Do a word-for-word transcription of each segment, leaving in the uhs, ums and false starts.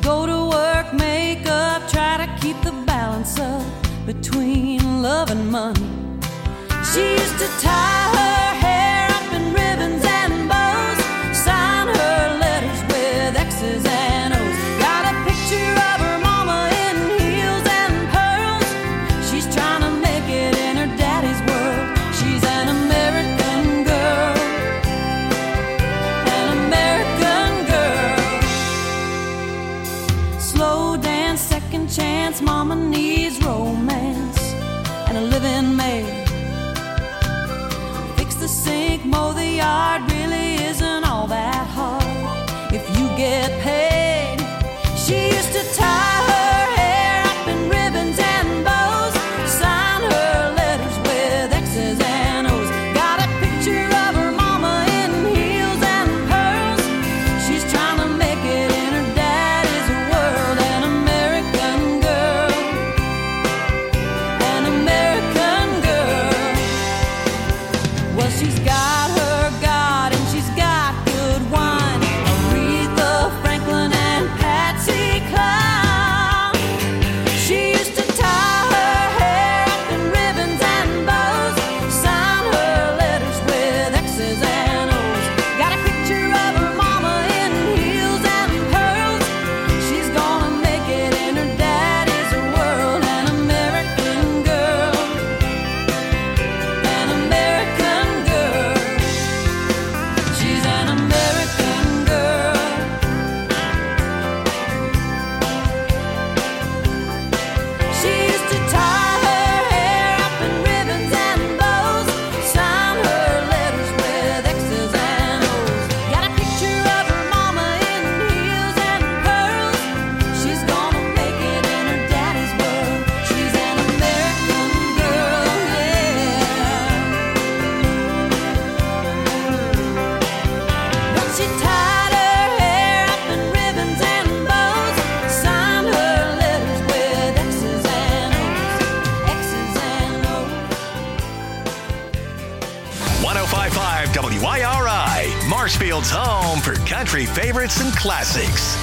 go to work, make up, try to keep the balance up between love and money. She used to tie her hair up in ribbons and bows, sign her letters with X's and O's. Got a picture of her mama in heels and pearls. She's trying to make it in her daddy's world. She's an American girl, an American girl. Slow dance, second chance, mama needs romance and a living maid. The sink, mow the yard, really isn't all that hard if you get paid. She used to tie her hair up in ribbons and bows, sign her letters with X's and O's. Got a picture of her mama in heels and pearls. She's trying to make it in her daddy's world. An American girl, an American girl. Well, she's got her God and she's got good wine. Aretha Franklin and Patsy Cline. She used to tie her hair up in ribbons and bows, sign her letters with X's and O's. Got a picture of her mama in heels and pearls. She's gonna make it in her daddy's world. An American girl, an American girl. She's an American girl. She used to tie her hair up in ribbons and bows, sign her letters with X's and O's. Got a picture of her mama in heels and pearls. She's gonna make it in her daddy's world. She's an American girl, yeah. When she tied her hair up in ribbons and bows, signed her letters with X's and O's, X's and O's. one oh five point five W I R I, Marshfield's home for country favorites and classics.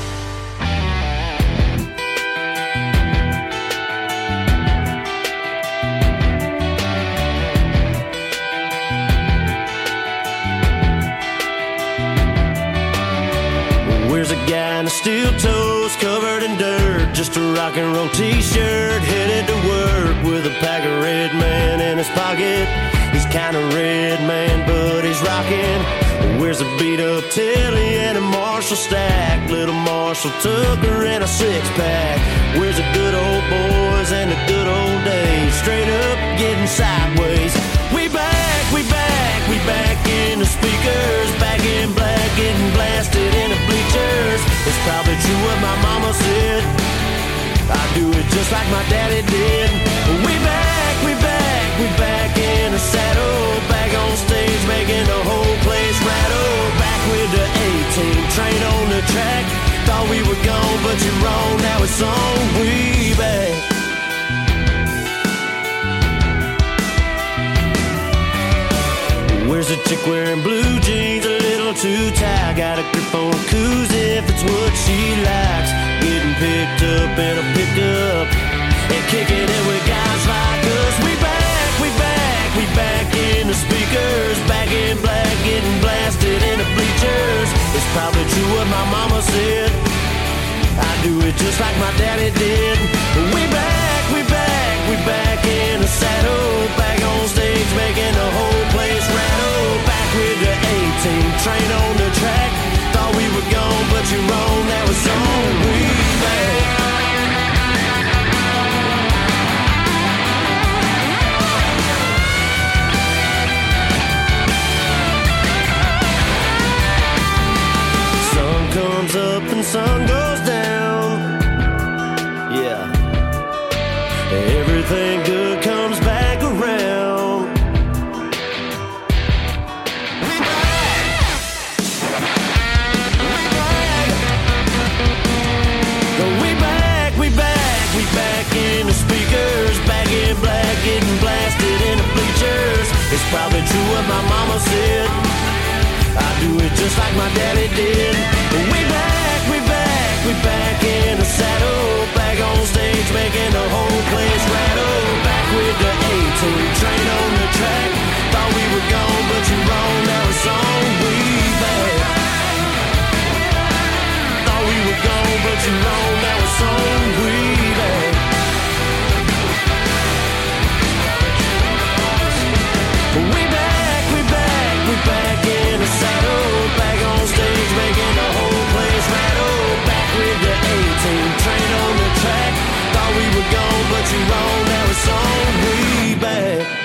Where's a guy in a steel toes covered in dirt, just a rock and roll t-shirt, headed to work with a pack of Red Man in his pocket. He's kinda red man, but he's rockin'. Where's a beat up telly and a Marshall stack, little Marshall Tucker and a six pack. Where's the good old boys and the good old days, straight up getting sideways. We back, we back, we back in the speakers, back in black, getting blasted in the bleachers. It's probably true what my mama said, I do it just like my daddy did. We back, we back, we back in the saddle, back on stage making the whole place rattle. Back with the A-team, train on the track. Thought we were gone, but you're wrong, now it's on. We back. Where's a chick wearing blue jeans, a little too tight? Got a grip on a koozie if it's what she likes. Getting picked up in a pickup and kicking it with guys like us. We back, we back, we back in the speakers, back in black, getting blasted in the bleachers. It's probably true what my mama said, I do it just like my daddy did. We back, we back, we back in the saddle, back on stage making the whole place rattle. Back with the A-team, train on the track. Thought we were gone, but you're wrong, now it's on. We back. Sun comes up and sun goes down. Yeah. Everything good comes back around. We back. We back. We back, we back, we back in the speakers, back in black, getting blasted in the bleachers. It's probably true what my mama said, I do it just like my daddy did. We back, we back, we back you're wrong, that was so way back. We back, we back, we back in the saddle, back on stage, making the whole place rattle. Back with the A-team, train on the track. Thought we were gone, but you're wrong, that was so way back.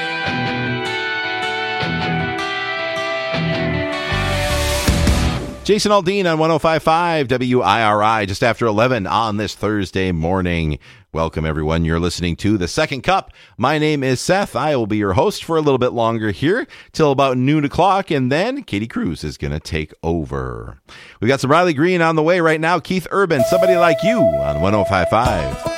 Jason Aldean on one oh five point five W I R I, just after eleven on this Thursday morning. Welcome, everyone. You're listening to The Second Cup. My name is Seth. I will be your host for a little bit longer here till about noon o'clock, and then Katie Cruz is going to take over. We got some Riley Green on the way right now. Keith Urban, Somebody Like You on one oh five point five.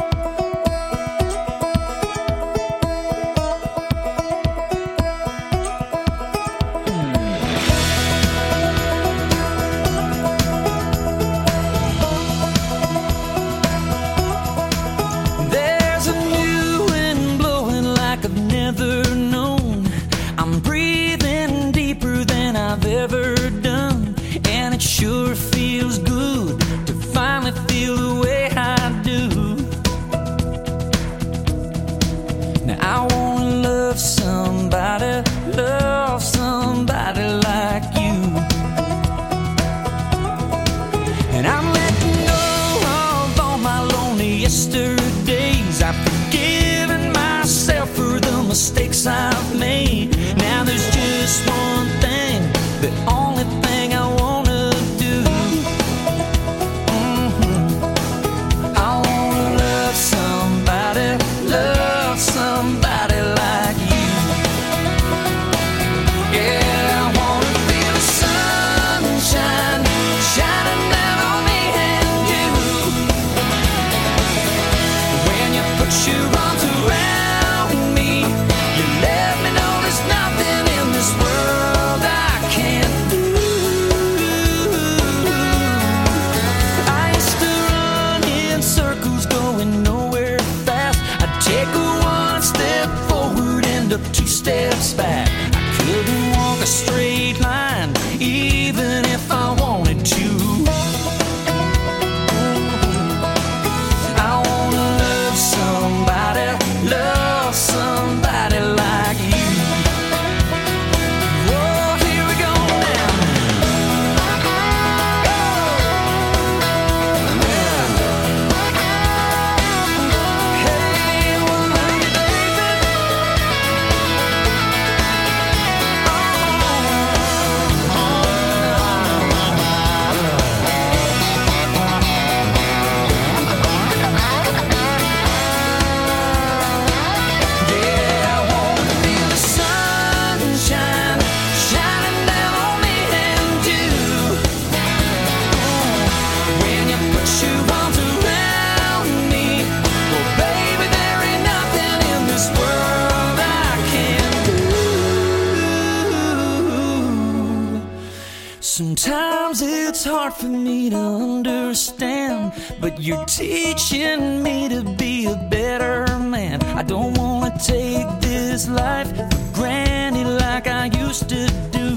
Sure feels good to finally feel the way I do. Now I wanna love somebody, love somebody like you. And I'm letting go of all my lonely yesterdays. I've forgiven myself for the mistakes I've made. Now there's just one thing, the only thing I want. Steps back, I couldn't walk a straight line, even if I wanted to. I wanna love somebody, love somebody like you. Oh, here we go now. Hey, well, love you, baby. Sometimes it's hard for me to understand, but you're teaching me to be a better man. I don't want to take this life for granted like I used to do.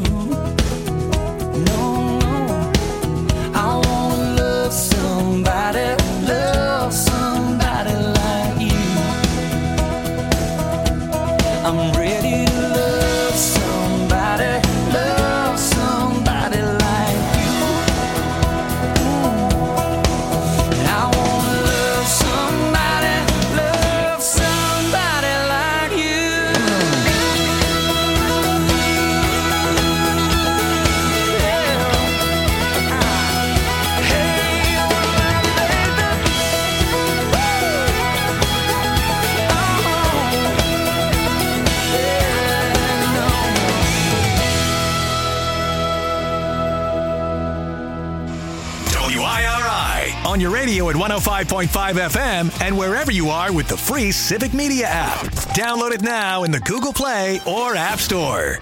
No, no, I want to love somebody, love somebody like you. I'm ready to love somebody, love somebody like you. And I want to love somebody, love somebody like you. On your radio at one oh five point five F M and wherever you are with the free Civic Media app. Download it now in the Google Play or App Store.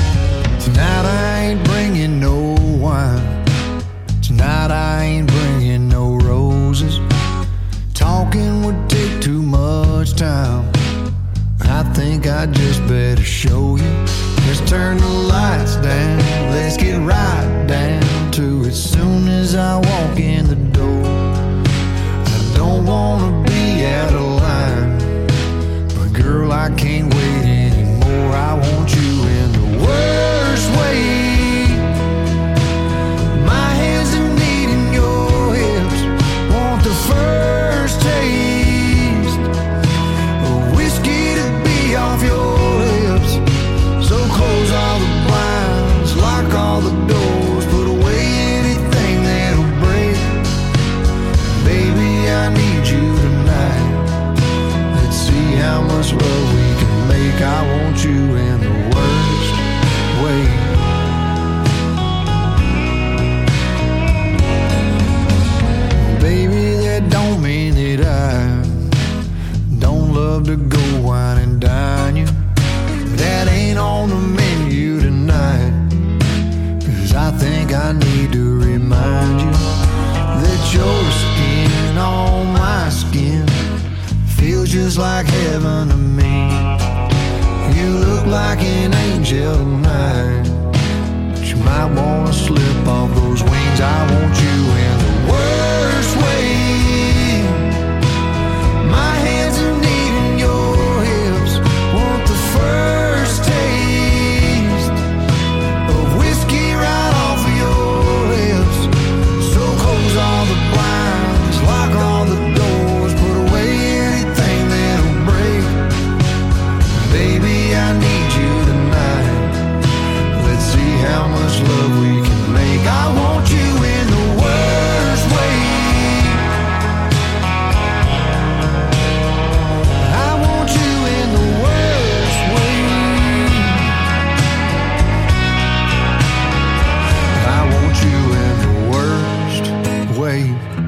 Tonight I ain't bringing no wine. Tonight I ain't bringing think I just better show you. Let's turn the lights down, let's get right down to it. Soon as I walk in the door, I don't wanna be out of line, but girl, I can't wait anymore. I want you in the worst way. My hands are needing your hips, want the first taste of whiskey to be off your lips. So close all the blinds, lock all the doors, put away anything that'll break. Baby, I need you tonight. Let's see how much love we can make. I want you in the worst way. Baby, that don't mean that I don't love to go wine and dine you. That ain't on the menu tonight, 'cause I think I need to remind you that your skin on my skin feels just like heaven to me. You look like an angel tonight, but you might wanna slip off those wings. I want you in the worst way. My hands are needing your hips, want the first taste of whiskey right off of your lips. So close all the blinds, lock all the doors, put away anything that'll break. Baby, I need you tonight. Let's see how much love we can make. I want you in the worst way. I want you in the worst way. I want you in the worst way.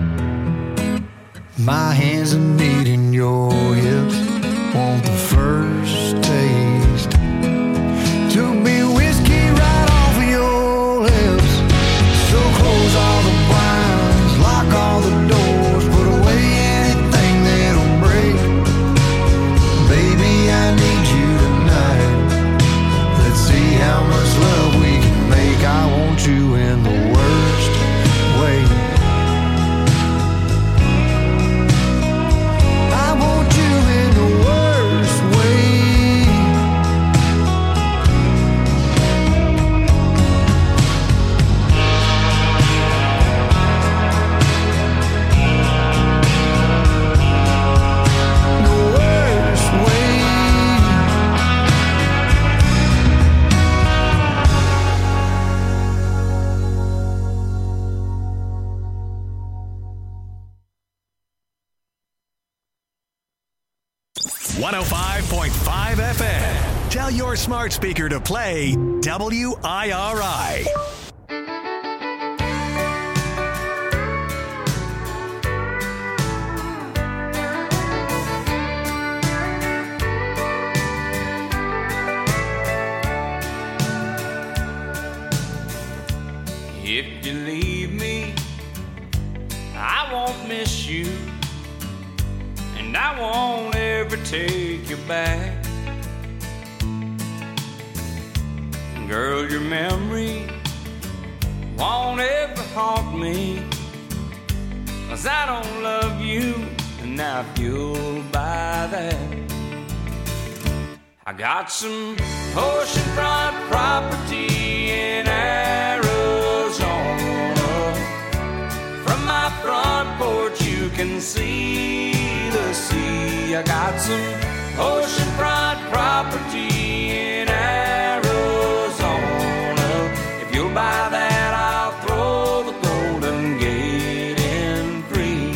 My hands are needing your hips, want the first taste to be whiskey right off of your lips. So close all the blinds, lock all the doors, put away anything that'll break. Baby, I need you tonight. Let's see how much love we can make. I want you in the worst way. I want you in the worst way. The worst way. one oh five point five F M. Tell your smart speaker to play W I R I. If you leave me, I won't miss you, and I won't ever take you back. Girl, your memory won't ever haunt me, 'cause I don't love you, and I feel by that. I got some oceanfront property in Arizona. From my front porch you can see the sea. I got some oceanfront property in Arizona. If you'll buy that, I'll throw the Golden Gate in free.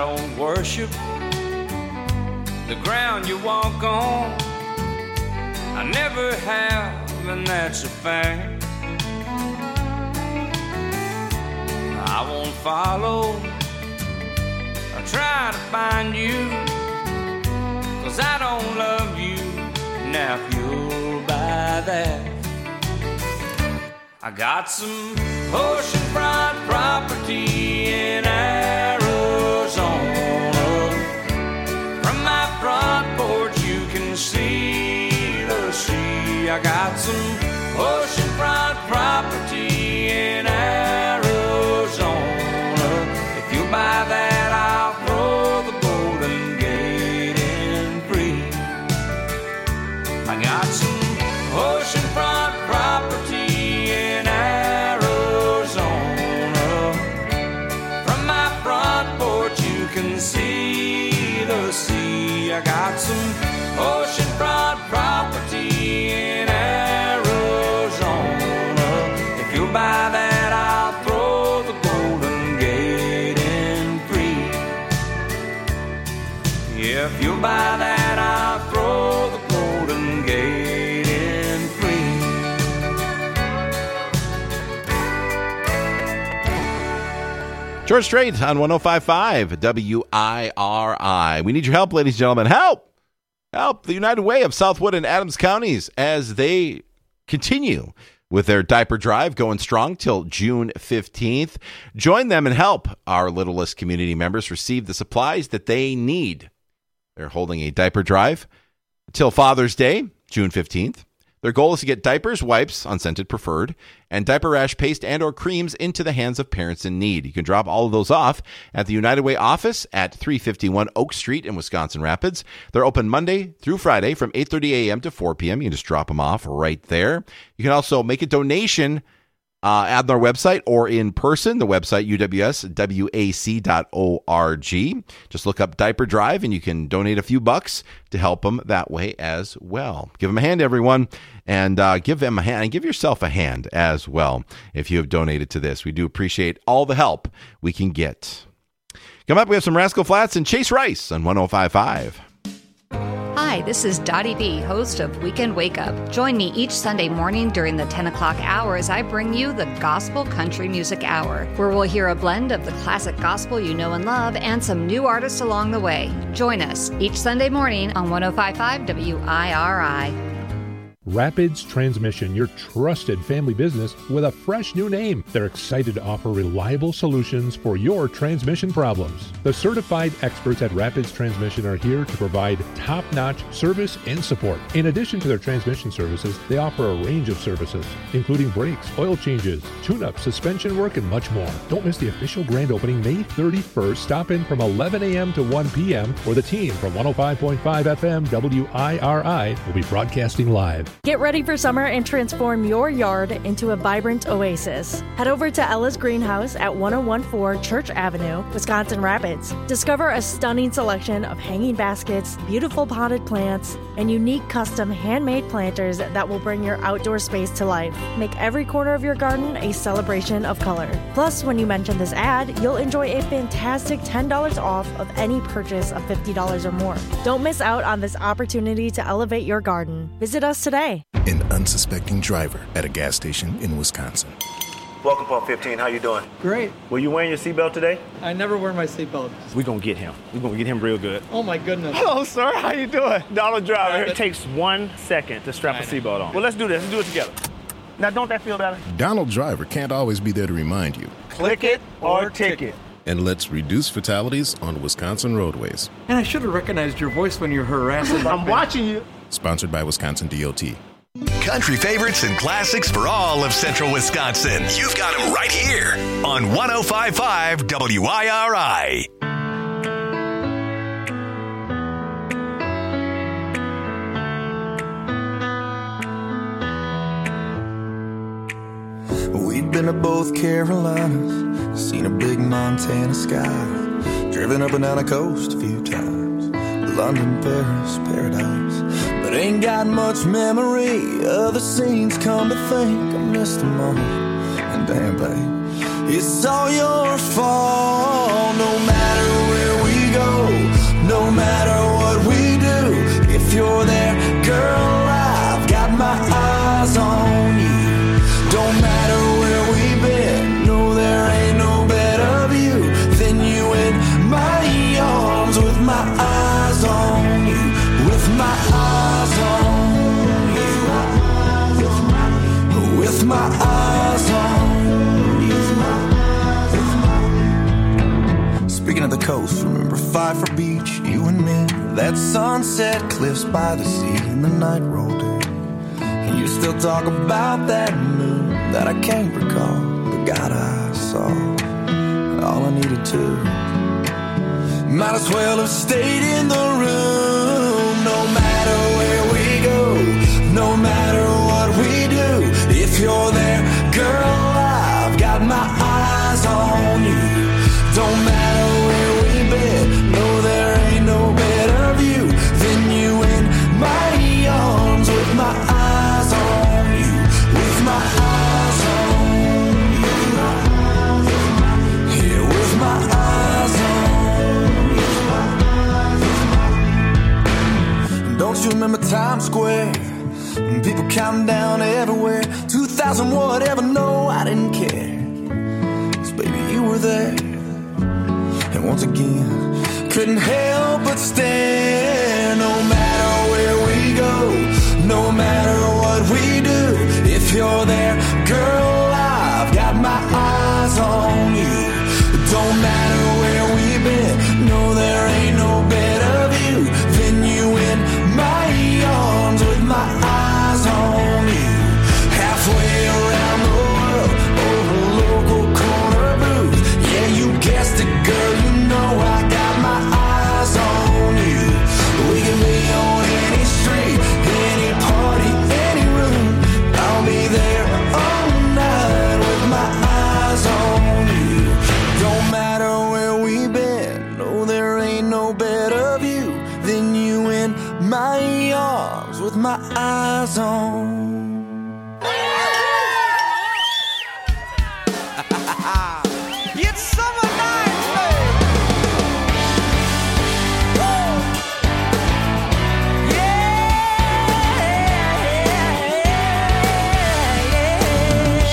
worship the ground you walk on. I never have, and that's a fact. I won't follow or try to find you, 'cause I don't love you. Now if you'll buy that, I got some oceanfront property in Arizona. From my front porch you can see the sea. I got some oceanfront property in Arizona. If you buy that, I'll throw the Golden Gate in free. I got some oceanfront property in Arizona. From my front porch you can see the sea. I got some oceanfront property in Arizona. If you buy that, I'll throw the Golden Gate in free. Yeah, if you buy that, I'll throw the Golden Gate in free. George Strait on one oh five point five W I R I. We need your help, ladies and gentlemen. Help! Help the United Way of Southwood and Adams counties as they continue with their diaper drive going strong till June fifteenth. Join them and help our littlest community members receive the supplies that they need. They're holding a diaper drive till Father's Day, June fifteenth. Their goal is to get diapers, wipes, unscented preferred, and diaper rash paste and or creams into the hands of parents in need. You can drop all of those off at the United Way office at three fifty-one Oak Street in Wisconsin Rapids. They're open Monday through Friday from eight thirty a.m. to four p.m. You can just drop them off right there. You can also make a donation uh, at their website or in person. The website, U W S W A C dot org. Just look up Diaper Drive and you can donate a few bucks to help them that way as well. Give them a hand, everyone, and uh, give them a hand, and give yourself a hand as well if you have donated to this. We do appreciate all the help we can get. Come up, we have some Rascal Flatts and Chase Rice on one oh five point five. Hi, this is Dottie B, host of Weekend Wake Up. Join me each Sunday morning during the ten o'clock hour as I bring you the Gospel Country Music Hour, where we'll hear a blend of the classic gospel you know and love and some new artists along the way. Join us each Sunday morning on one oh five point five W I R I. Rapids Transmission, your trusted family business with a fresh new name. They're excited to offer reliable solutions for your transmission problems. The certified experts at Rapids Transmission are here to provide top-notch service and support. In addition to their transmission services, they offer a range of services, including brakes, oil changes, tune-up, suspension work, and much more. Don't miss the official grand opening May thirty-first. Stop in from eleven a.m. to one p.m. where the team from one oh five point five F M W I R I will be broadcasting live. Get ready for summer and transform your yard into a vibrant oasis. Head over to Ella's Greenhouse at ten fourteen Church Avenue, Wisconsin Rapids. Discover a stunning selection of hanging baskets, beautiful potted plants, and unique custom handmade planters that will bring your outdoor space to life. Make every corner of your garden a celebration of color. Plus, when you mention this ad, you'll enjoy a fantastic ten dollars off of any purchase of fifty dollars or more. Don't miss out on this opportunity to elevate your garden. Visit us today. An unsuspecting driver at a gas station in Wisconsin. Welcome, Pump fifteen. How you doing? Great. Were you wearing your seatbelt today? I never wear my seatbelt. We're going to get him. We're going to get him real good. Oh, my goodness. Hello, sir. How you doing? Donald Driver. It takes one second to strap a seatbelt on. Well, let's do this. Let's do it together. Now, don't that feel better? Donald Driver can't always be there to remind you. Click it or ticket. And let's reduce fatalities on Wisconsin roadways. And I should have recognized your voice when you're harassing. I'm watching you. Sponsored by Wisconsin D O T. Country favorites and classics for all of central Wisconsin. You've got them right here on one oh five point five W I R I. We've been to both Carolinas, seen a big Montana sky, driven up and down the coast a few times, London, Paris, paradise. But ain't got much memory of the scenes, come to think I missed them all. And damn, babe, it's all your fault. No matter where we go, no matter what we do, if you're there, girl, I've got the coast. Remember Pfeiffer Beach, you and me. That sunset cliffs by the sea, and the night rolled in. And you still talk about that moon that I can't recall. But God, I saw all I needed to. Might as well have stayed in the room. No matter where we go, no matter what we do, if you're there, girl, I've got my eyes on you. Don't matter where we've been, no, there ain't no better view than you in my arms, with my eyes on you, with my eyes on you, yeah, with my eyes on you. Don't you remember Times Square? People counting down everywhere. two thousand whatever, no, I didn't care. 'Cause baby, you were there. And once again, couldn't help but stare. No matter where we go, no matter what we do, if you're there, girl, I've got my eyes on you. Don't matter where we've been, no, there ain't no better view than you in my arms, with my eyes on you. Halfway around the world, over a local corner booth. Yeah, you guessed it, girl, you know I got my eyes on you. We can be on any street, any party, any room. I'll be there all night with my eyes on you. Don't matter where we've been, no, there ain't no better view than you in my arms, with my eyes on. It's summer night, baby. Woo! Yeah, yeah.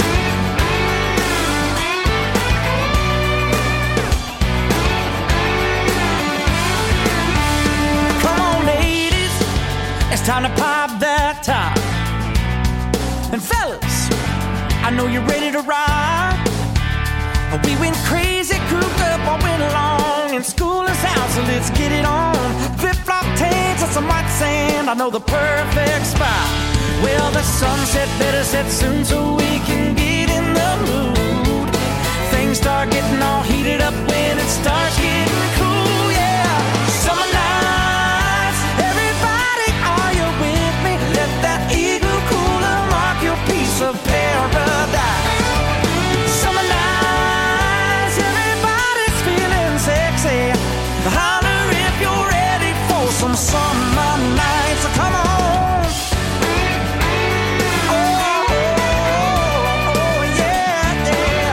Come on, ladies, it's time to pop that top. And fellas, I know you're ready to ride. We went crazy, cooped up all winter long, and school is out, so let's get it on. Flip-flop tanks and some white sand, I know the perfect spot. Well, the sunset better set soon so we can get in the mood. Things start getting all heated up when it starts getting cool, yeah. Summer nights, everybody, are you with me? Let that eagle cooler mark your piece of paradise. Summer nights, everybody's feeling sexy. Holler if you're ready for some summer nights. So come on. Oh, oh, oh, yeah, yeah.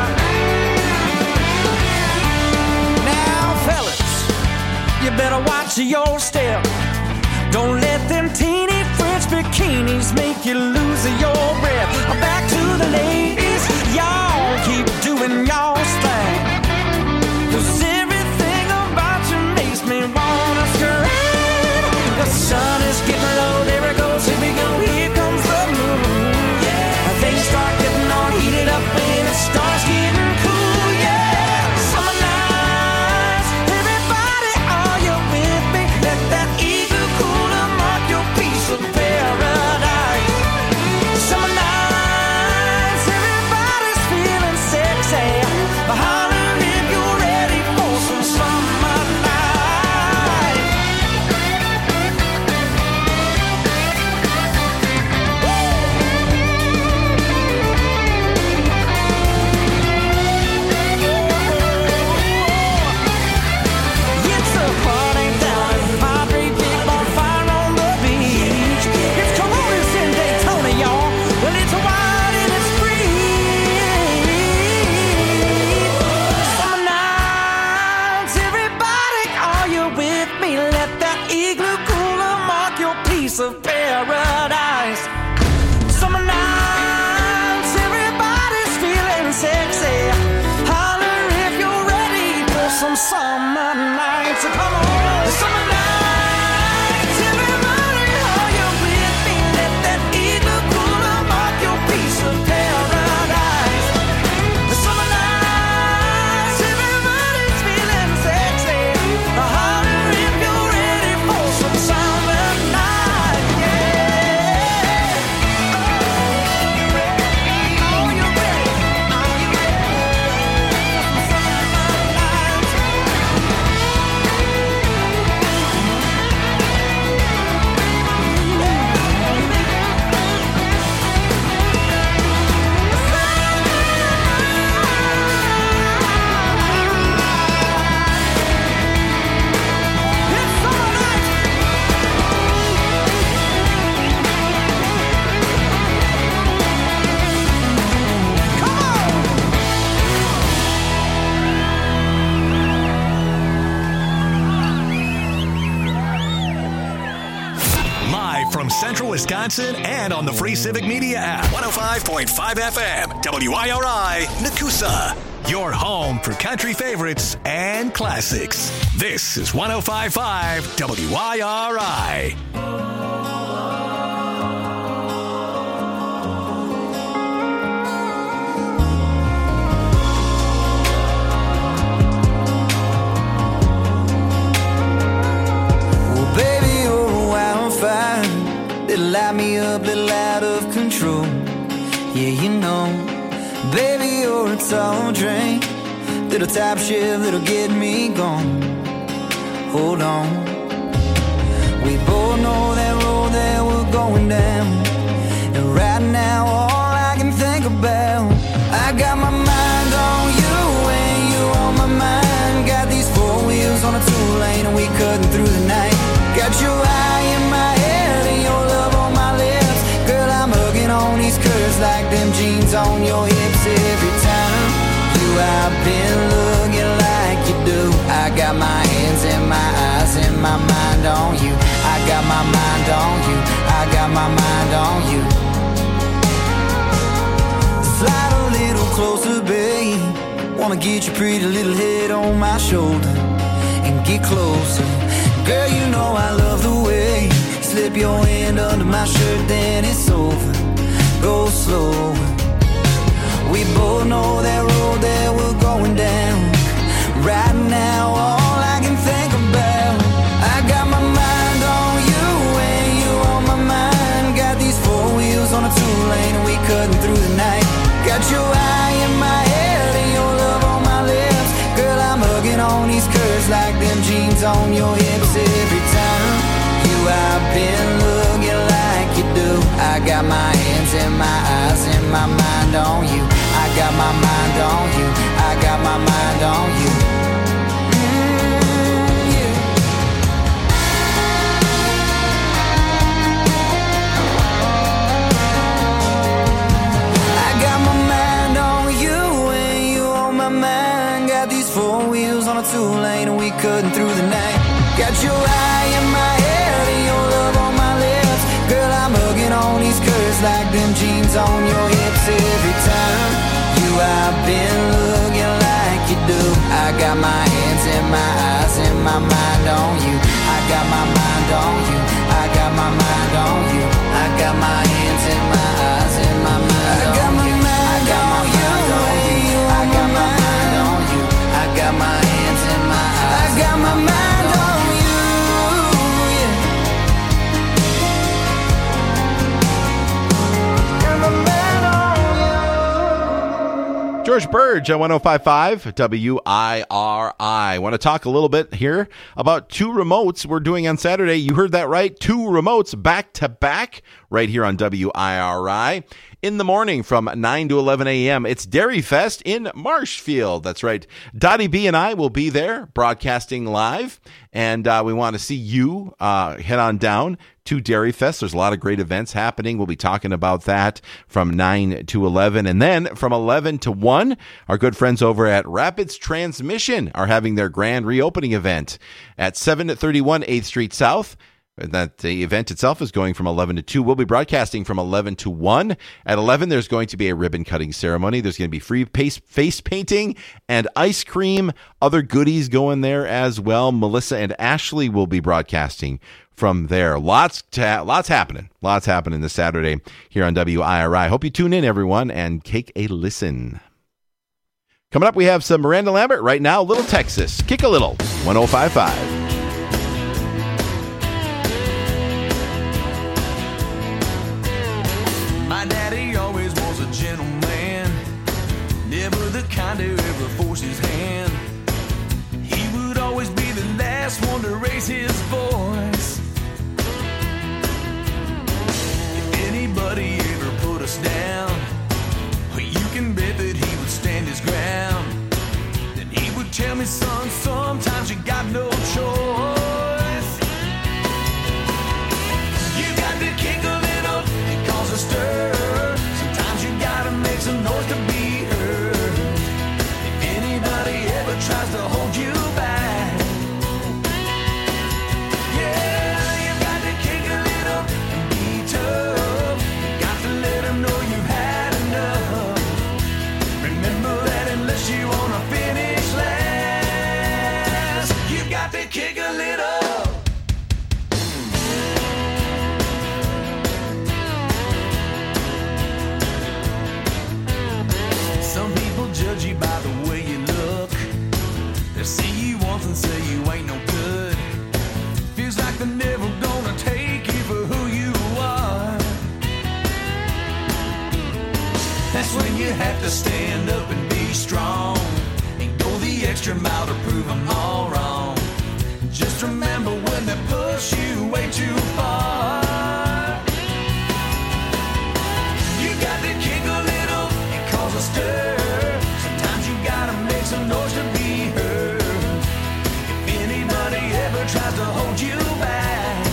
Now, fellas, you better watch your step. Don't let them teeny French bikinis make you lose your breath. Back to the ladies, y'all keep doing y'all's thing. 'Cause everything about you makes me wanna scream. The sun is getting low, there it goes, here we go, here comes the moon. Yeah, things start getting all heated up when it starts getting cool, yeah. Summer nights, everybody, are you with me? Let that eagle cooler mark your piece of paradise. Summer nights, everybody's feeling sexy. Holler if you're ready for some summer night. It's a party down at Padre, big bonfire on the beach. It's Coronas in Daytona, y'all. Well, it's wild and it's free. Summer nights, everybody, are you with me? Let that igloo cooler mark your piece of paradise. Summer nights, everybody's feeling sexy. Holler if you're ready for some summer nights. So come on. Summer nights, everybody, are you with me? Let that igloo cooler mark your piece of paradise. Summer nights, everybody's feeling sexy. from Central Wisconsin and on the free Civic Media app. one oh five point five F M, W I R I, Nakusa. Your home for country favorites and classics. This is one oh five point five W I R I. Baby, you're a wildfire. Little light me up, little out of control. Yeah, you know. Baby, you're a tall drink. Little top shift that'll get me gone. Hold on. We both know that road that we're going down. And right now, all I can think about, I got my mind on you and you on my mind. Got these four wheels on a two-lane and we cutting through the night. Got your eye in my head and your love on my lips. Girl, I'm hugging on these curves like them jeans on your hips. Every time you I've been looking like you do. I got my hands and my eyes and my mind on you. I got my mind on you. I got my mind on you. Slide a little closer, babe. Wanna get your pretty little head on my shoulder and get closer. Girl, you know I love the way you slip your hand under my shirt, then it's over. Go slow. We both know that road that we're going down. Right now, all I can think about, I got my mind on you and you on my mind. Got these four wheels on a two-lane and we cutting through the night. Got your eye in my head and your love on my lips. Girl, I'm hugging on these curves like them jeans on your hips. Every time you I've been looking like you do. I got my hands and my eyes and my mind on you. I got my mind on you. I got my mind on you. Mm, yeah. I got my mind on you and you on my mind. Got these four wheels on a two-lane and we cutting through the night. Got your eye in my head and your love on my lips. Girl, I'm hugging on these curves like them jeans on your hips. Every time you I've been looking like you do. I got my hands and my eyes and my mind on you. I got my mind on you. I got my mind on you. I got my hands and my eyes and my mind on you. I got my mind on you. I got my mind on you. I got my hands and my eyes. I got my mind on you. George Burge at one oh five point five W I R I. Want to talk a little bit here about two remotes we're doing on Saturday. You heard that right. Two remotes back to back right here on W I R I. In the morning from nine to eleven a.m., it's Dairy Fest in Marshfield. That's right. Dottie B and I will be there broadcasting live, and uh, we want to see you uh, head on down to Dairy Fest. There's a lot of great events happening. We'll be talking about that from nine to eleven. And then from eleven to one, our good friends over at Rapids Transmission are having their grand reopening event at seven thirty-one eighth Street South. That the event itself is going from eleven to two. We'll be broadcasting from eleven to one. At eleven, there's going to be a ribbon cutting ceremony. There's going to be free face, face painting and ice cream. Other goodies going there as well. Melissa and Ashley will be broadcasting from there. Lots to, lots happening. Lots happening this Saturday here on W I R I. Hope you tune in, everyone, and take a listen. Coming up, we have some Miranda Lambert right now. Little Texas. Kick a Little. one oh five point five. My daddy always was a gentleman, never the kind to ever force his hand. He would always be the last one to raise his voice. If anybody ever put us down, you can bet that he would stand his ground. Then he would tell me, son, sometimes you got no choice. to kick a little. Some people judge you by the way you look. They see you once and say you ain't no good. Feels like they're never gonna take you for who you are. That's when you have to stand up and be strong and go the extra mile to prove them all wrong. Just remember when they push you way too far. You got to kick a little and cause a stir. Sometimes you gotta make some noise to be heard. If anybody ever tries to hold you back,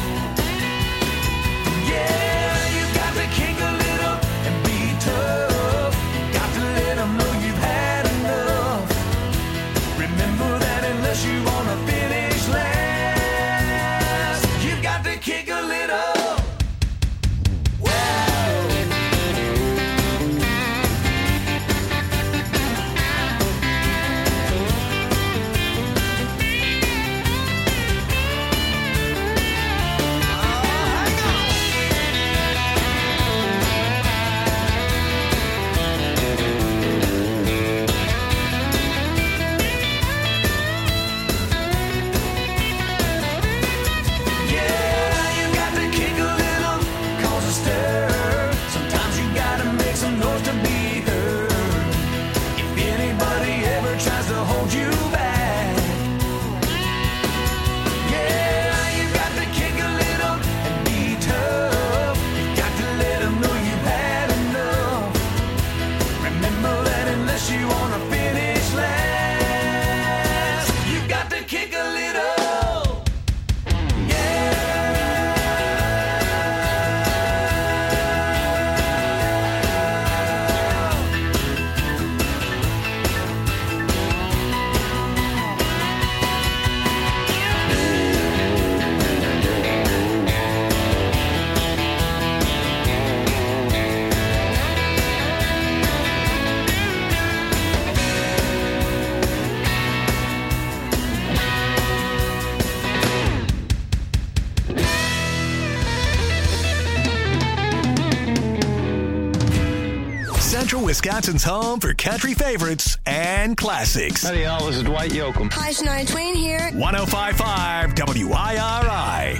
yeah, you got to kick a little and be tough. Got to let them know you've had enough. Remember that unless you wanna finish last, you've got to kick a little. Wisconsin's home for country favorites and classics. Howdy, y'all. This is Dwight Yoakam. Hi, Shania Twain here. one oh five point five W I R I.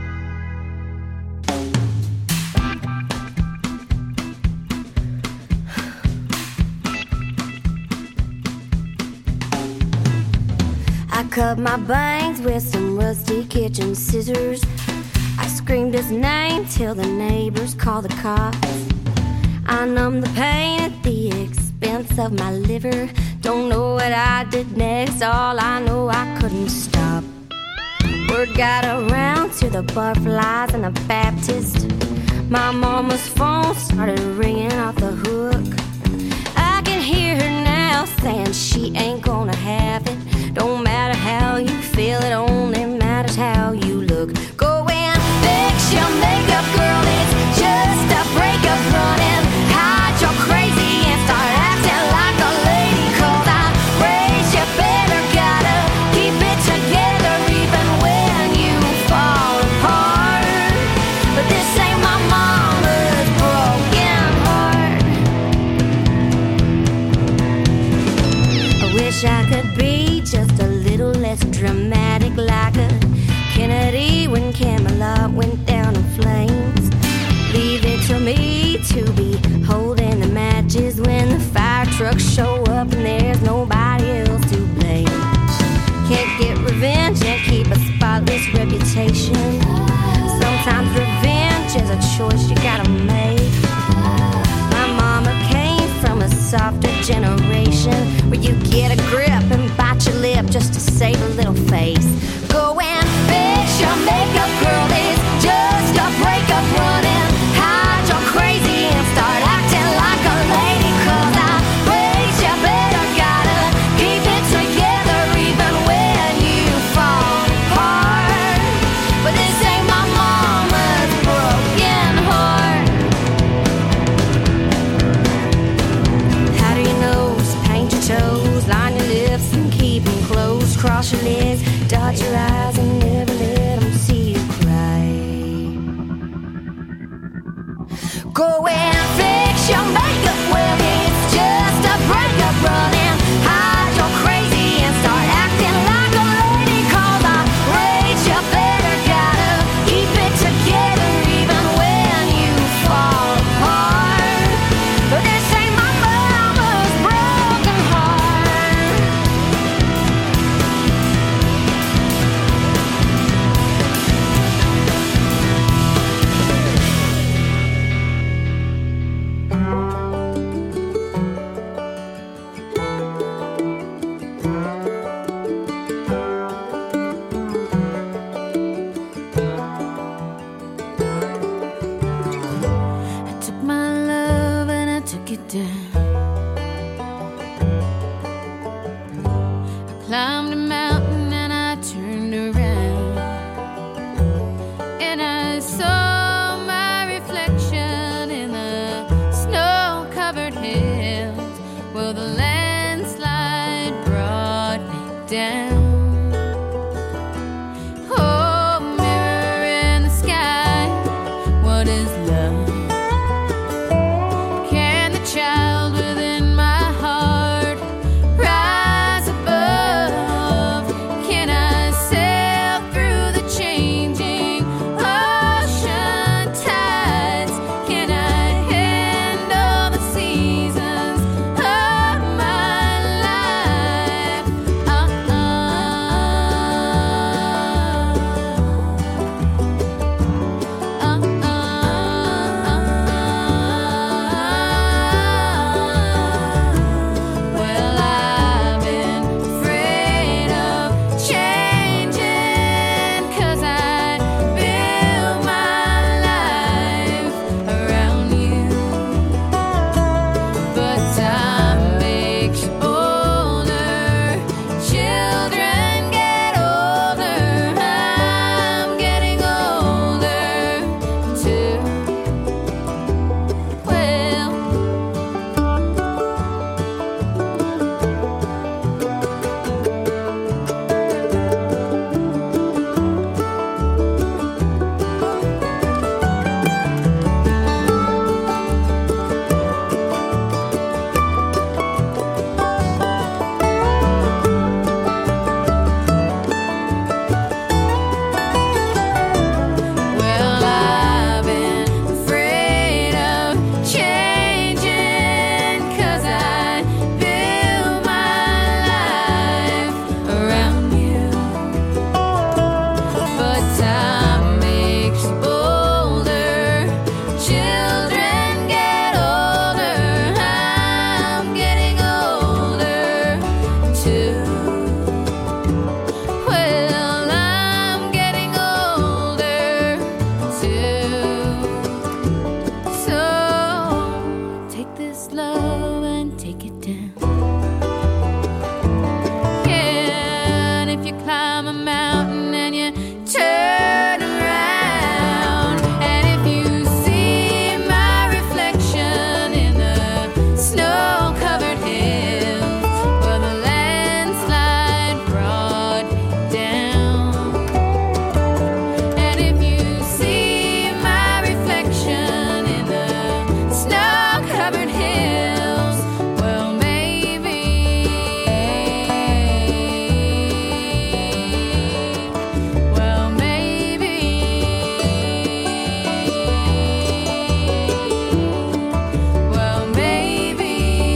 I cut my bangs with some rusty kitchen scissors. I screamed his name till the neighbors called the cops. I numbed the pain at the expense of my liver. Don't know what I did next, all I know I couldn't stop. Word got around to the butterflies and the Baptist. My mama's phone started ringing off the hook. I can hear her now saying she ain't gonna have it. Don't matter how you feel, it only matters how you look. Go and fix your makeup, girl, it's just a breakup running. Hide your crazy and start acting like a lady. Cause I raised you better, gotta keep it together even when you fall apart. But this ain't my mama's broken heart. I wish I could be just a little less dramatic, like a Kennedy when Camelot went down in flames. Leave it to me to be holding the matches when the fire trucks show up and there's nobody else to blame. Can't get revenge and keep a spotless reputation. Sometimes revenge is a choice you gotta make. My mama came from a softer generation where you get a grip and bite your lip just to save a little face. Go and fix your makeup, girl, it's just a breakup running. Hide your crazy and start acting like a lady. Cause I raised you better, gotta keep it together even when you fall apart. But this ain't my mama's broken heart. How do you know? Just paint your toes, line your lips and keep them closed. Cross your legs Dot your eyes and never let them see you cry. Go and fix your makeup, well, it's just a breakup. Run and hide your crazy and start acting like a lady. Cause I rage you better, gotta keep it together even when you fall apart. But this ain't my mama's broken heart. I took my love and I took it down. I climbed a mountain and I turned around, and I saw my reflection in the snow-covered hills. Well, the landslide brought me down. Oh, mirror in the sky, what is love? Can the child within my heart rise above? Can I sail through the changing ocean tides? Can I handle the seasons of my life? Well, I've been afraid of changing, 'cause I built my life around you. But time makes you older, children get older. I'm getting older too. Well, well, I've been afraid of changing, 'cause I built my life around you. But time makes you older, children get older. I'm getting older too. Well, I'm getting older too. So take this love and take it down. Yeah, and if you climb a mountain and you turn around, and if you see my reflection in the snow-covered hills, well, the landslide brought me down. And if you see my reflection in the snow-covered hills, well, maybe, well, maybe, well, maybe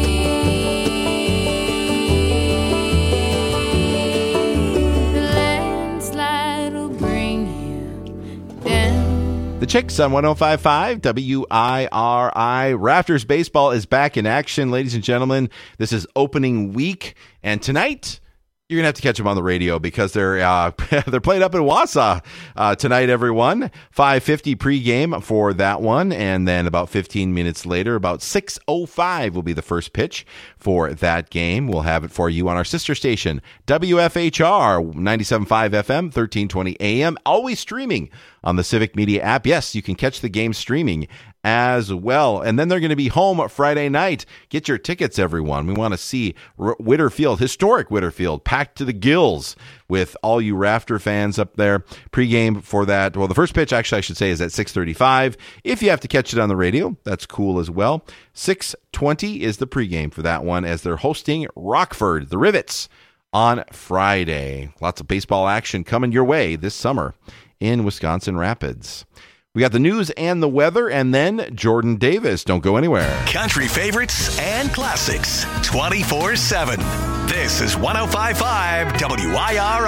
the landslide will bring you down. The Chicks on one oh five point five W I R I. Raptors baseball is back in action, ladies and gentlemen. This is opening week, and tonight you're gonna have to catch them on the radio because they're uh, they're playing up in Wausau uh, tonight. Everyone, five fifty pregame for that one, and then about fifteen minutes later, about six oh five will be the first pitch for that game. We'll have it for you on our sister station, W F H R ninety-seven point five F M, thirteen twenty A M. Always streaming on the Civic Media app. Yes, you can catch the game streaming as well. And then they're going to be home Friday night. Get your tickets, everyone. We want to see R- Whitterfield, historic Whitterfield, packed to the gills with all you Rafter fans up there. Pre-game for that. Well, the first pitch, actually, I should say, is at six thirty-five. If you have to catch it on the radio, that's cool as well. six twenty is the pregame for that one as they're hosting Rockford, the Rivets, on Friday. Lots of baseball action coming your way this summer in Wisconsin Rapids. We got the news and the weather, and then Jordan Davis. Don't go anywhere. Country favorites and classics twenty-four seven. This is one oh five point five W I R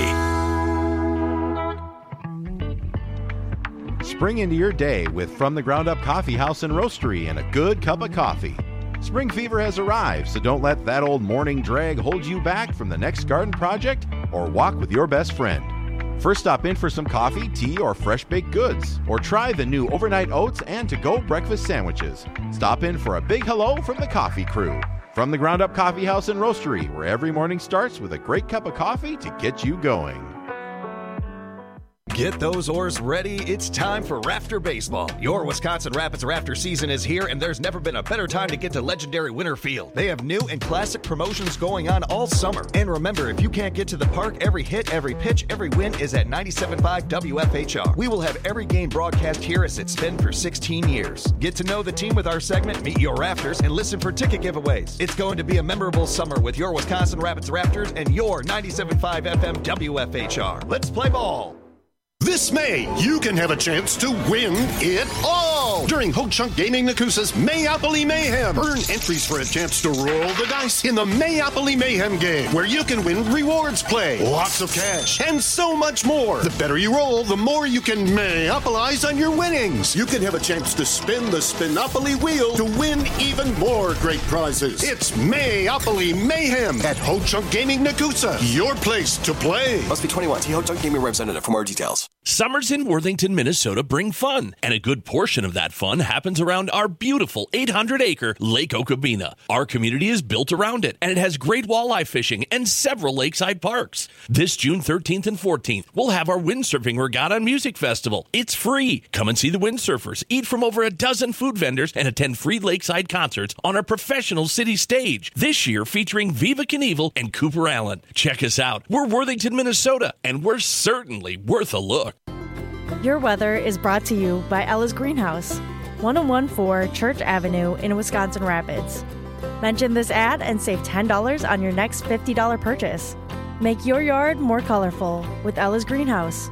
I. Spring into your day with From the Ground Up Coffee House and Roastery and a good cup of coffee. Spring fever has arrived, so don't let that old morning drag hold you back from the next garden project or walk with your best friend. First, stop in for some coffee, tea, or fresh baked goods, or try the new overnight oats and to-go breakfast sandwiches. Stop in for a big hello from the coffee crew. From the Ground Up Coffee House and Roastery, where every morning starts with a great cup of coffee to get you going. Get those oars ready. It's time for Rafter Baseball. Your Wisconsin Rapids Rafter season is here, and there's never been a better time to get to legendary Winter Field. They have new and classic promotions going on all summer. And remember, if you can't get to the park, every hit, every pitch, every win is at ninety-seven point five W F H R. We will have every game broadcast here as it's been for sixteen years. Get to know the team with our segment, Meet Your Rafters, and listen for ticket giveaways. It's going to be a memorable summer with your Wisconsin Rapids Raptors and your ninety-seven point five F M W F H R. Let's play ball. This May, you can have a chance to win it all during Ho Chunk Gaming Nakusa's Mayopoly Mayhem. Earn entries for a chance to roll the dice in the Mayopoly Mayhem game, where you can win rewards play, lots of cash, and so much more. The better you roll, the more you can Mayopolize on your winnings. You can have a chance to spin the Spinopoly wheel to win even more great prizes. It's Mayopoly Mayhem at Ho Chunk Gaming Nakusa, your place to play. Must be twenty-one. See Ho Chunk Gaming representative for more details. Summers in Worthington, Minnesota bring fun, and a good portion of that fun happens around our beautiful eight hundred acre Lake Okabena. Our community is built around it, and it has great walleye fishing and several lakeside parks. This June thirteenth and fourteenth, we'll have our Windsurfing Regatta and Music Festival. It's free. Come and see the windsurfers, eat from over a dozen food vendors, and attend free lakeside concerts on our professional city stage. This year featuring Viva Knievel and Cooper Allen. Check us out. We're Worthington, Minnesota, and we're certainly worth a look. Your weather is brought to you by Ella's Greenhouse, ten fourteen Church Avenue in Wisconsin Rapids. Mention this ad and save ten dollars on your next fifty dollars purchase. Make your yard more colorful with Ella's Greenhouse.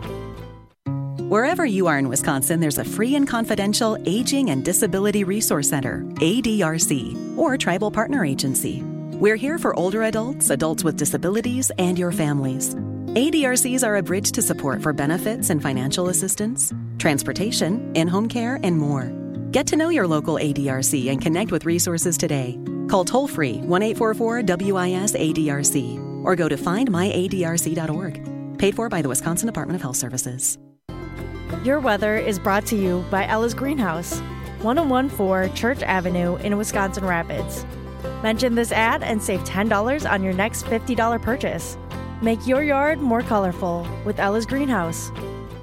Wherever you are in Wisconsin, there's a free and confidential Aging and Disability Resource Center, A D R C, or Tribal Partner Agency. We're here for older adults, adults with disabilities, and your families. A D R Cs are a bridge to support for benefits and financial assistance, transportation, in-home care, and more. Get to know your local A D R C and connect with resources today. Call toll-free one eight four four W I S A D R C or go to find my A D R C dot org. Paid for by the Wisconsin Department of Health Services. Your weather is brought to you by Ella's Greenhouse, ten fourteen Church Avenue in Wisconsin Rapids. Mention this ad and save ten dollars on your next fifty dollars purchase. Make your yard more colorful with Ella's Greenhouse.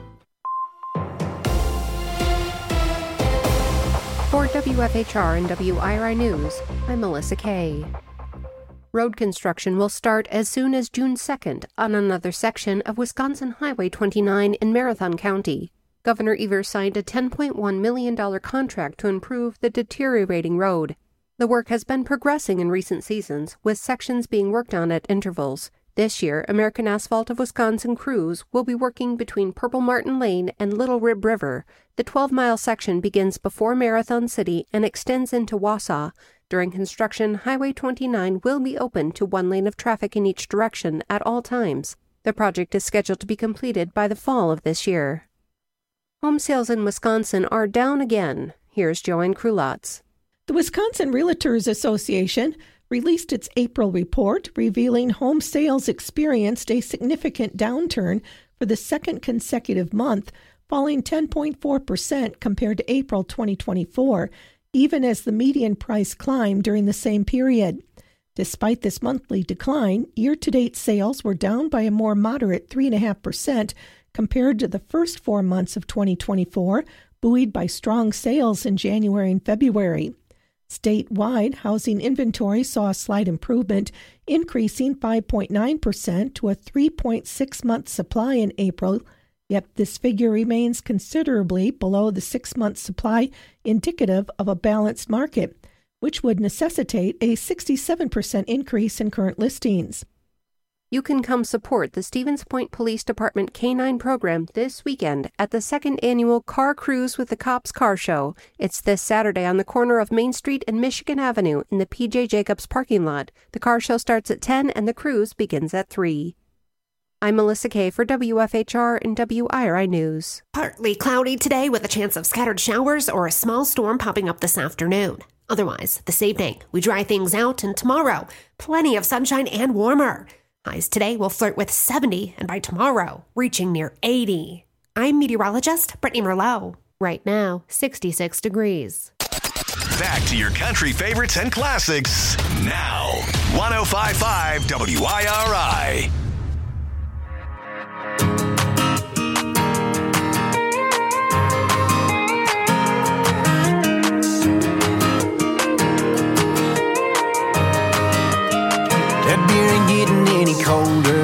For W F H R and W I R I News, I'm Melissa Kay. Road construction will start as soon as June second on another section of Wisconsin Highway twenty-nine in Marathon County. Governor Evers signed a ten point one million dollars contract to improve the deteriorating road. The work has been progressing in recent seasons, with sections being worked on at intervals. This year, American Asphalt of Wisconsin crews will be working between Purple Martin Lane and Little Rib River. The twelve-mile section begins before Marathon City and extends into Wausau. During construction, Highway twenty-nine will be open to one lane of traffic in each direction at all times. The project is scheduled to be completed by the fall of this year. Home sales in Wisconsin are down again. Here's Joanne Krulotz. The Wisconsin Realtors Association released its April report, revealing home sales experienced a significant downturn for the second consecutive month, falling ten point four percent compared to April twenty twenty-four, even as the median price climbed during the same period. Despite this monthly decline, year-to-date sales were down by a more moderate three point five percent compared to the first four months of twenty twenty-four, buoyed by strong sales in January and February. Statewide, housing inventory saw a slight improvement, increasing five point nine percent to a three point six month supply in April, yet this figure remains considerably below the six-month supply indicative of a balanced market, which would necessitate a sixty-seven percent increase in current listings. You can come support the Stevens Point Police Department K nine program this weekend at the second annual Car Cruise with the Cops Car Show. It's this Saturday on the corner of Main Street and Michigan Avenue in the P J Jacobs parking lot. The car show starts at ten and the cruise begins at three. I'm Melissa Kay for W F H R and W I R I News. Partly cloudy today with a chance of scattered showers or a small storm popping up this afternoon. Otherwise, this evening, we dry things out, and tomorrow, plenty of sunshine and warmer. Highs today will flirt with seventy, and by tomorrow, reaching near eighty. I'm meteorologist Brittany Merlot. Right now, sixty-six degrees. Back to your country favorites and classics now. one oh five point five W I R I. That beer ain't getting any colder,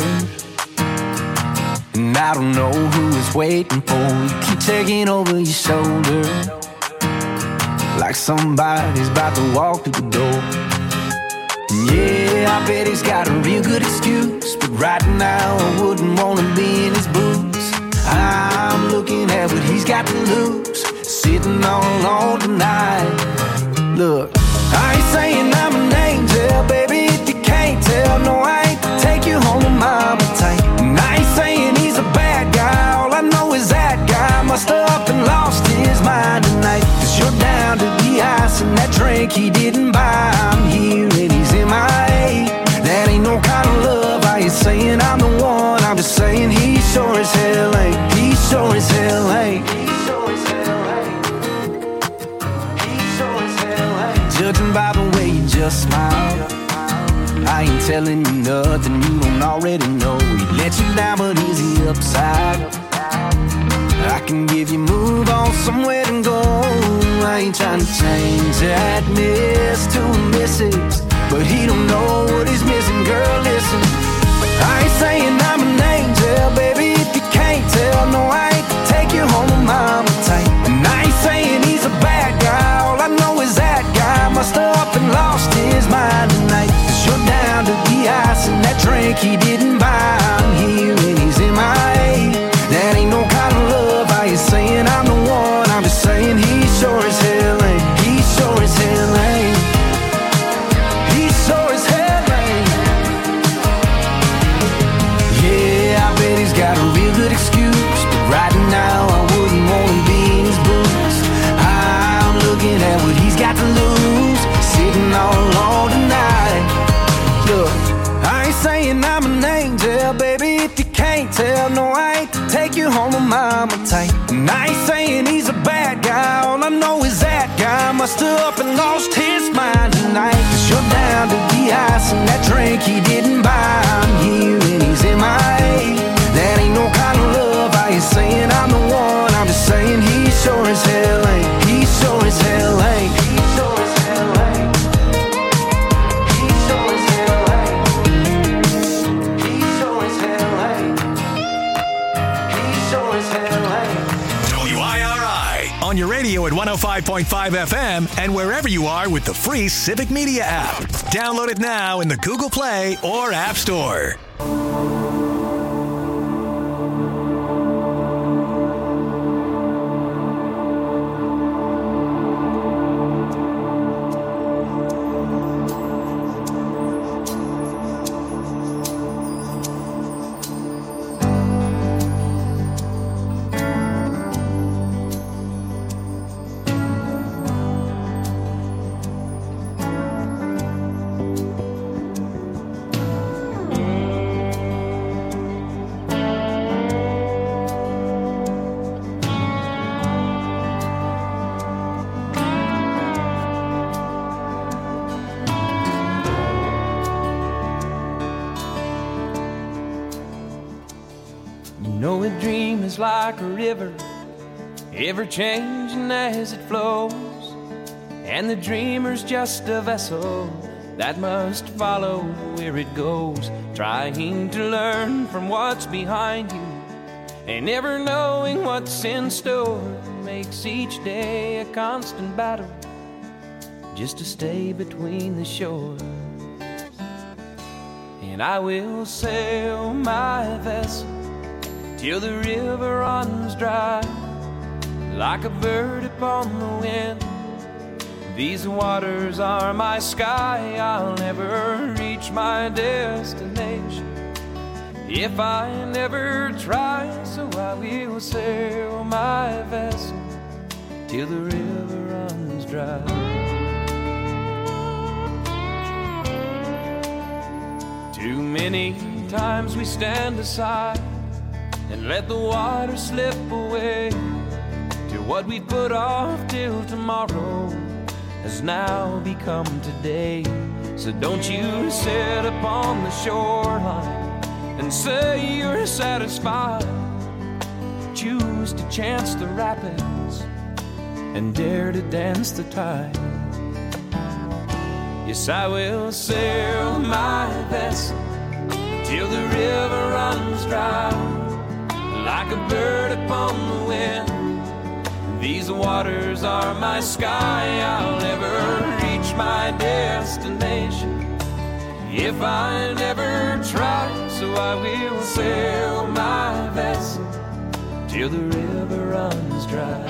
and I don't know who is waiting for you. Keep taking over your shoulder, like somebody's about to walk through the door. And yeah, I bet he's got a real good excuse, but right now I wouldn't want to be in his boots. I'm looking at what he's got to lose, sitting all alone tonight. Look, I ain't saying I'm an angel, baby. Tell no, I ain't take you home to mama tight. And I ain't saying he's a bad guy. All I know is that guy must have up and lost his mind tonight. Cause you're down to the ice and that drink he didn't buy. I'm here and he's in my A. That ain't no kind of love. I ain't saying I'm the one. I'm just saying he sure as hell ain't. He sure as hell ain't. He sure as hell ain't. He sure as hell ain't. Judging by the way you just smiled, I ain't telling you nothing you don't already know. He let you down, but is he upside? I can give you move on somewhere to go. I ain't trying to change that miss to a missus, but he don't know what he's missing. Girl, listen, I ain't saying I'm an angel, baby. If you can't tell, no, I ain't take you home to mama tight. And I ain't saying he's a bad guy. All I know is that guy must have up and lost his mind tonight. You're down to the ice and that drink he didn't buy. I'm here and he's in my A. That ain't no kind of love. I ain't saying I'm the one. I'm just saying he sure as hell ain't. He sure as hell ain't. He sure as hell ain't. Yeah, I bet he's got a real good excuse, but right now I wouldn't want to be in his boots. I'm looking at what he's got to lose, sitting all alone tonight. Look, I ain't saying I'm an angel, baby. If you can't tell, no, I ain't take you home to mama tight. And I ain't saying he's a bad guy. All I know is that guy must have up and lost his mind tonight. Cause you're down to the ice and that drink he didn't buy. I'm here and he's in my A. That ain't no kind of love. I ain't saying I'm the one. I'm just saying he sure as hell ain't. He sure as hell ain't. He sure as hell ain't. W I R I on your radio at one oh five point five F M and wherever you are with the free Civic Media app. Download it now in the Google Play or App Store. Know a dream is like a river ever changing as it flows, and the dreamer's just a vessel that must follow where it goes, trying to learn from what's behind you, and never knowing what's in store makes each day a constant battle just to stay between the shores. And I will sail my vessel till the river runs dry, like a bird upon the wind. These waters are my sky, I'll never reach my destination if I never try. So I will sail my vessel till the river runs dry. Too many times we stand aside and let the water slip away to what we put off till tomorrow has now become today. So don't you sit upon the shoreline and say you're satisfied. Choose to chance the rapids and dare to dance the tide. Yes, I will sail my vessel till the river runs dry, like a bird upon the wind. These waters are my sky, I'll never reach my destination if I never try. So I will sail my vessel till the river runs dry.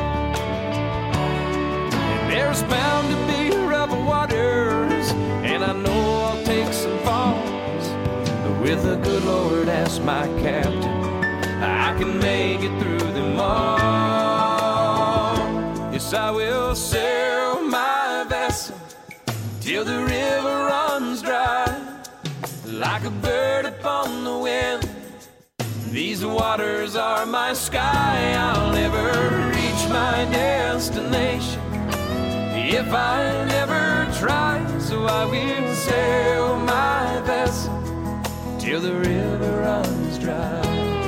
And there's bound to be rough waters, and I know I'll take some falls, but with the good Lord as my captain, I can make it through them all. Yes, I will sail my vessel till the river runs dry, like a bird upon the wind. These waters are my sky, I'll never reach my destination if I never try. So I will sail my vessel till the river runs dry.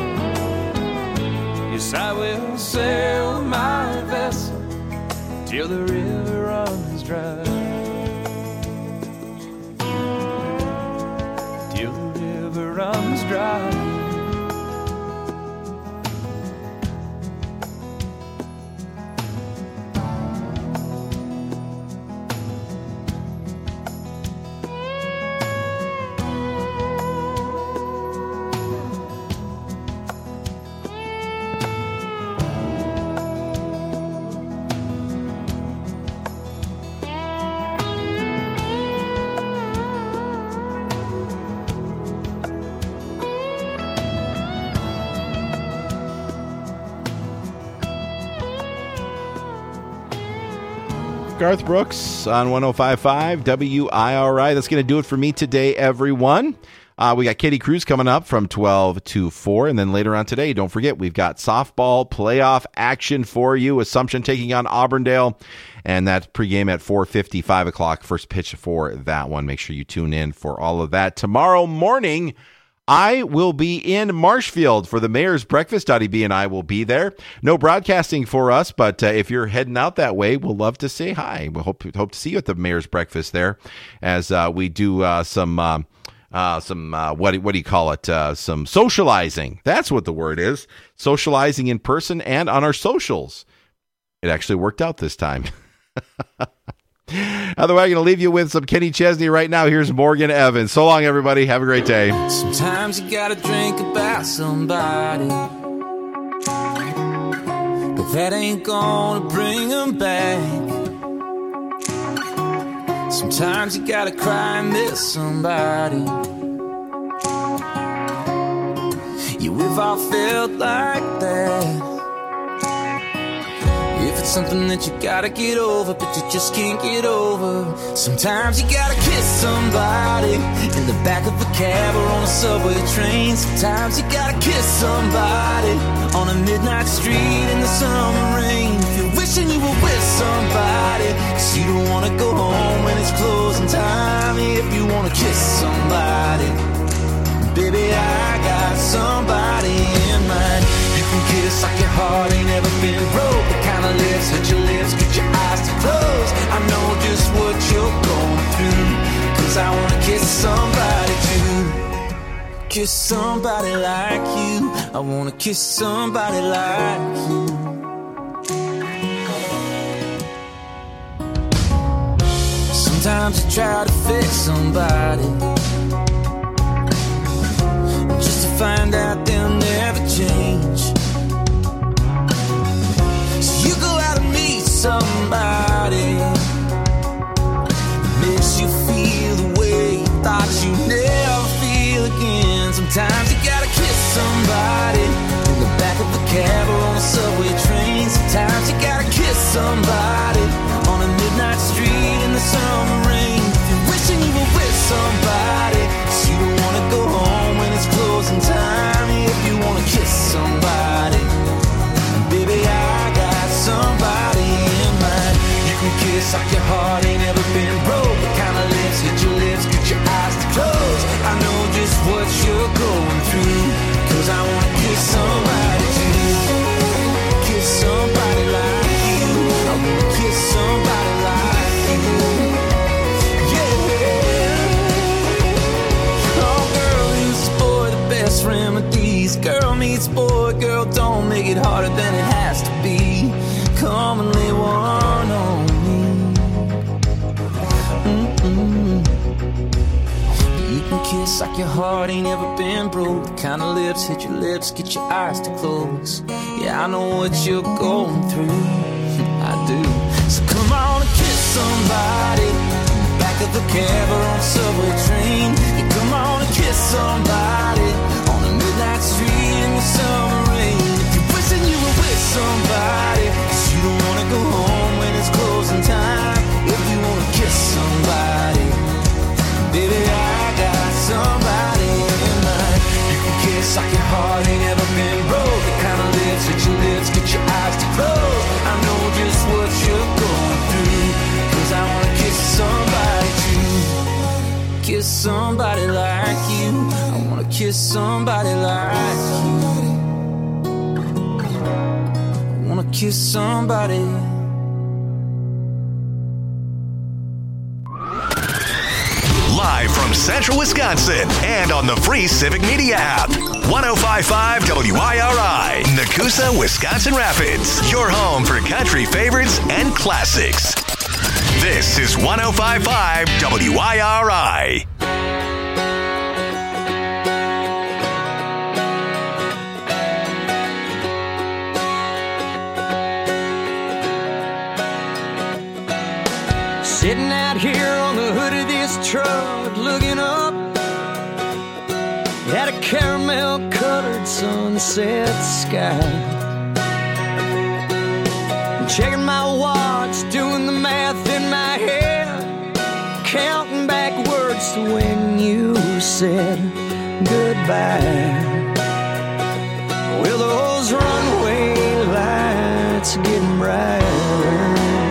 Yes, I will sail my vessel till the river runs dry. Till the river runs dry. Garth Brooks on one oh five point five W I R I. That's going to do it for me today, everyone. Uh, we got Katie Cruz coming up from twelve to four. And then later on today, don't forget, we've got softball playoff action for you. Assumption taking on Auburndale. And that's pregame at four fifty, five o'clock. First pitch for that one. Make sure you tune in for all of that. Tomorrow morning, I will be in Marshfield for the Mayor's Breakfast. Dottie B and I will be there. No broadcasting for us, but uh, if you're heading out that way, we'll love to say hi. We hope hope to see you at the Mayor's Breakfast there, as uh, we do uh, some uh, uh, some uh, what what do you call it? Uh, some socializing. That's what the word is. Socializing in person and on our socials. It actually worked out this time. Otherwise, I'm going to leave you with some Kenny Chesney right now. Here's Morgan Evans. So long, everybody. Have a great day. Sometimes you gotta drink about somebody, but that ain't gonna bring them back. Sometimes you gotta cry and miss somebody. Yeah, we've all felt like that. If it's something that you gotta get over, but you just can't get over. Sometimes you gotta kiss somebody in the back of a cab or on a subway train. Sometimes you gotta kiss somebody on a midnight street in the summer rain. If you're wishing you were with somebody, cause you don't wanna go home when it's closing time. If you wanna kiss somebody, baby, I got somebody in mind. You can kiss like your heart ain't ever been broken. kiss somebody like you. I wanna kiss somebody like you. Sometimes I try to fix somebody just to find out they'll never change. So you go out and meet somebody that makes you feel the way you thought you never feel again. Sometimes you gotta kiss somebody in the back of a cab or on a subway train. Sometimes you gotta kiss somebody on a midnight street in the summer rain. If you're wishing you were with somebody, 'cause you don't wanna go home when it's closing time. If you wanna kiss somebody, baby, I got somebody in mind. You can kiss like your heart ain't ever been broke. The kind of lips, hit your lips, get your eyes to close. I know just what you're going through, 'cause I wanna kiss somebody too. Kiss somebody like you. I wanna kiss somebody like you. Yeah. Oh, girl, use boy the best remedies. Girl meets boy, girl, don't make it harder than it has to be. Come and lay one on me. Mm-mm. You can kiss like your heart ain't ever been broke. The kind of lips, hit your lips, get your eyes to close. Yeah, I know what you're going through. I do. So come on and kiss somebody in the back of a cab or on a subway train. Yeah, come on and kiss somebody on a midnight street in the summer rain. If you're wishing you were with somebody, 'cause you don't wanna go home when it's closing time. If you wanna kiss somebody, baby, I got somebody in mind. You can kiss like your heart ain't ever been broke. The kind of lips, hit your lips, get your eyes to close. I know just what you're going through, 'cause I wanna kiss somebody too. Kiss somebody like you. I wanna kiss somebody like you. I wanna kiss somebody. Live from Central Wisconsin and on the free Civic Media app. one oh five point five W I R I, Nakusa, Wisconsin Rapids. Your home for country favorites and classics. This is one oh five point five W I R I. Sitting out here on the hood of this truck, looking up at a caramel-colored sunset sky. I'm checking my watch, doing the math in my head, counting backwards to when you said goodbye. Well, those runway lights are getting brighter.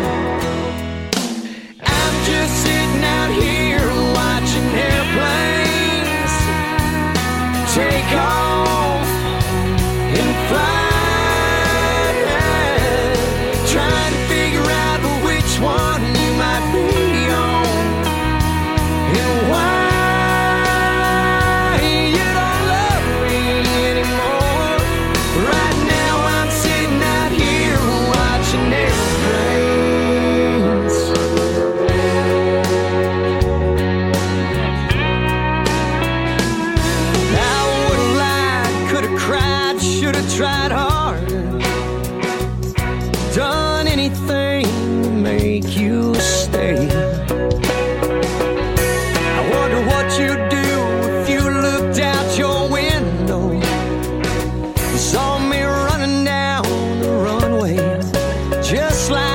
Just sitting out here watching airplanes take off and fly, trying to figure out which one you might be on and why you don't love me anymore. Right now I'm sitting out here watching airplanes. Tried hard, done anything to make you